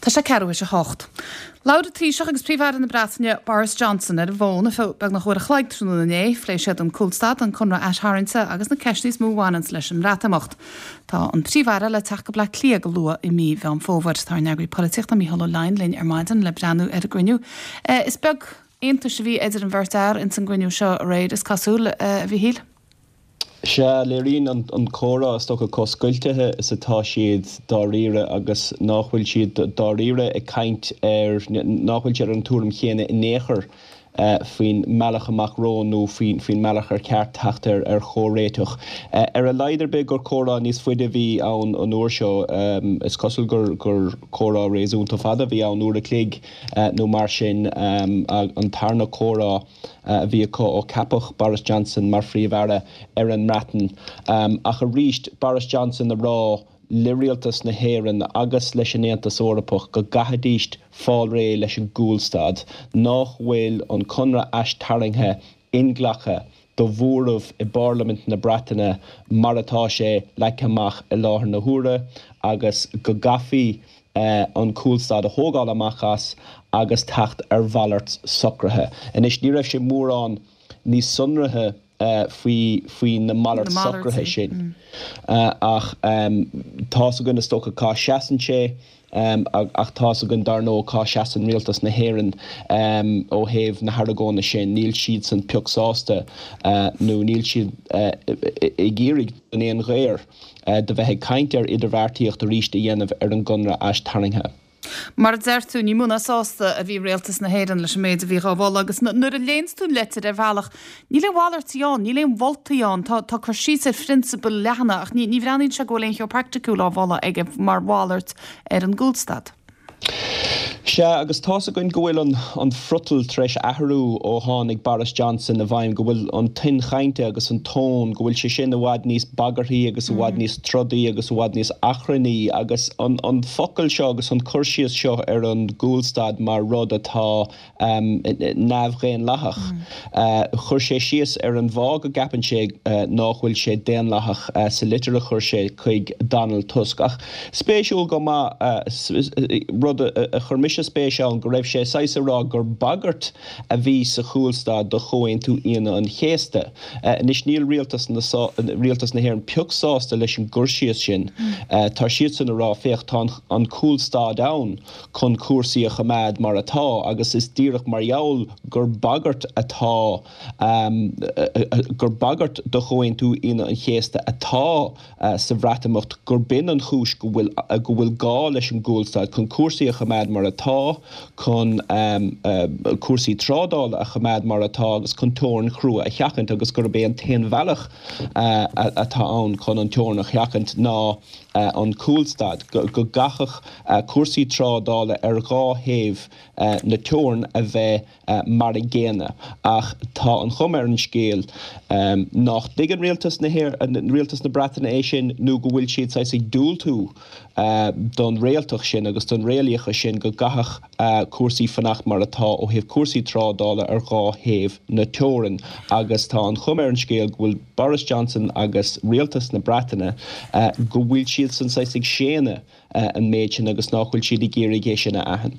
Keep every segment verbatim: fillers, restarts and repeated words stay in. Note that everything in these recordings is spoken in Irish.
Tá sé ceú is a hocht. Laura Taoiseach agus príomhhar na Breataine Boris Johnson ar bhna fé beag nach chuir a chhlaigtrúna nané, flééis siad an Coolstad an chunra eisthhainte agus na ceisníos múhhaans leis an rátamocht. Tá an príomhhara le teach go bla clia go lua i mí bhe an fóhhair tar neagaí politiach na míhall lein linn ar maidan le breanú ar a gcuinniú. Is beag aonanta sé bhí idir an bhirtear in san gcuinniú seo a réid is casúil a bhí híl? Se léirín an, an córa sto a coscuiltethe is atá siad dáríre agus nachhfuil siad dáríre i caint ar nachhfuil siad an túm chéine in néchar uh, faoin meach amach rón nó faoin meach ar ceart teachtar ar chóréitoch. Uh, ar a leidir be gur córa níos fuide bhí an an uair seo um, is cosúil gur gur córa réúnta fada bhí an uair a clig uh, nó mar sin um, an tarna córa bhí uh, ó capach Boris Johnson mar phríomhhara ar an mratan. Um, ach a ríist Boris Johnson a rá liríaltas na héireann agus leis an Aontas Eorpach go gahadíist fáil ré leis an gúlstad nach bhfuil an conra eistarraingthe inglacha do bhúramh i Barlament na Breataine mar atá sé le amach i láthair na húra agus go gafií uh, an Coolstad a thógáil amachchas agus tacht ar bhallart socrathe. En is ní raibh sé mór an níos sunrathe uh, faoi na mallart socrathe sin. Mm. Uh, ach um, tá sa gunna stocha cá seasan sé um, ach, ach tá sa gun darnó cá seasan rialtas na héireann um, ó héamh na haragóna sin níl siad san peochsásta uh, nó níl siad uh, i ggéirig an éon réir uh, de bheith caint ar idirhharrtaíocht a ríiste dhéanamh ar an gunra eistarraingthe. Mar deirtú ní múna sásta a bhí réaltas na héireann leis méid a bhí rábháil agus nuair a léonstún letar ar bhealach ní le bhhailirtaíán, ní le bhvoltaíán tá tá chu síos ar principal lehanana ach ní ní bhreaníonn se go léon cheol practicúil á bhála ag mar bháilirt ar an Gúlstad. Se agus tá a goin gohfuil an, an frutal treis ahrú ó tháinig Boris Johnson a bhaim gohfuil an tin chainte agus an tón gohfuil sé sin a bhhaid níos bagarthaí agus a bhhaid níos trodaí agus a bhhaid níos achraní agus an, an focail seo agus an chuirsíos seo ar an Gúlstad mar rud atá um, neamhghéin lethach. Mm. Uh, chur sé síos ar an bhág a gapan sé uh, nachhfuil sé déan lethach uh, sa litir a chur sé chuig Donald Tusk. Ach spéisiúil go má uh, rud a, a churmis spéisiál go raibh sé saosa rá gur bagart a bhí sa Chúlstad do choin tú íana an chéasta. Uh, Nis níl rialtas na, rialtas na héir an peochsásta leis an gursias sin. Uh, Tar siad san rá féocht tá an Coolstad ann chun cuasaí a chamád mar atá agus is díreach mar jaall gur bagart atá um, uh, uh, gur bagart do choin tú íana an chéasta atá uh, sa bhreatamocht gur bin an chúis go bhfuil uh, go bhfuil gá leis an Gúlstad chun cuasaí a chamád mar atá chun um, uh, cuasaí trádáil a chamád mar atá agus chun teoran chrua a cheachant agus gur bé an taon bhealach uh, atá ann chun an teoran a cheachant ná uh, an Coolstad go, go gachach uh, cuasaí trádála ar gá héamh uh, na teoran a bheith uh, mar a ggéine ach tá an chum ar an scéal um, nach digan rialtas na héir uh, rialtas na Breataine é sin nó go bhfuil siad sa sig dúil tú uh, don réaltach sin agus don réalacha sin go gachach uh, cuasaí fanacht mar atá ó héamh cuasaí trádála ar gá héamh na teoran agus tá an chum ar an scéal go bhfuil Boris Johnson agus rialtas na Breataine uh, go bhfuil siad san sa sig séine uh, an méid sin agus nachhfuil siad i ggéirigh é sin a ahand.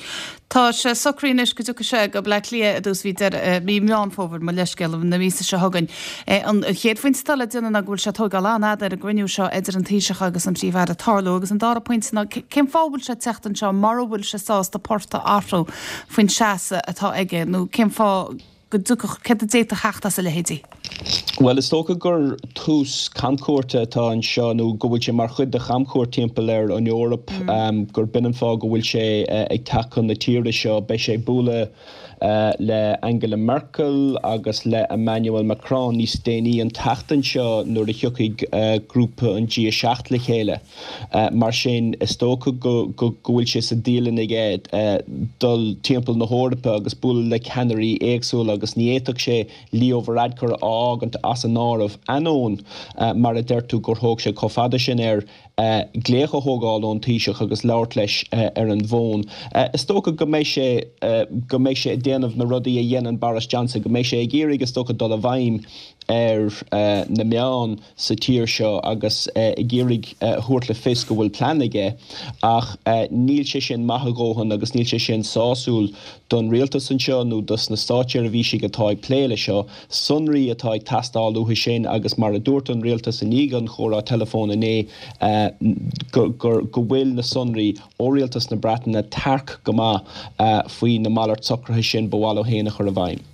Tá sé socrínis go tucha sé go bla lia a dús ví mí meán fóbhar mar leisceil na ví se hagann. An chéadhain stala duna a ghúil se tógáánna ar a gcuinniú seo idir an tíiseach agus an príomhhar a tarlú agus an dára pointna cén fábhfuil se teachtan seo marhfuil se sásta porta áhrú faoin seasa atá aige nó cén fá go dúcha ce a déta heachta sa lehétí. Well, is tócha gur tús camcóirte tá an seo nó go bhfuil sé mar chud de chamcóir timpeall ar an Eorp mm. um, gur binnen fá go bhfuil sé uh, ag tachan na tíre seo be sé búla uh, le Angela Merkel agus le Emmanuel Macron níos déanaí an tachtan seo nuair a thiocfaidh uh, grúpa an G seacht le chéile. Uh, mar sin is tócha go, go, go bhfuil sé sa dílan ag éad uh, dul timpeall na Eorpa agus búla le Canary éagsúil agus ní éiteach sé líomhradcar ágant as an ámh anón uh, mar a deirtú gur thóg sé chofada sin ar glécha thógáil ón tíiseach agus leabhart leis ar an bhón. Is tócha go méid sé go méid sé déanamh na rudaí a dhéanaan Boris Johnson, go méid sé ag géirí agus tócha dul a bhaim ar na meán sa tír seo agus i ggéirig thuairt le fios go bhfuil planige ach níl sé sin maithagóhan agus níl sé sin sáúil don rialtas an seo nó dus na stáitear a bhí si atá ag pléile seo, sunraí atá ag tastáil uthi sin agus mar a dúirt an rialtas in ígan chóra telefóna é go bhfuil na sunraí ó rialtas na Breataine tarc go maith faoi na mallart socrtha sin bhhail ó héana chur a bhaim.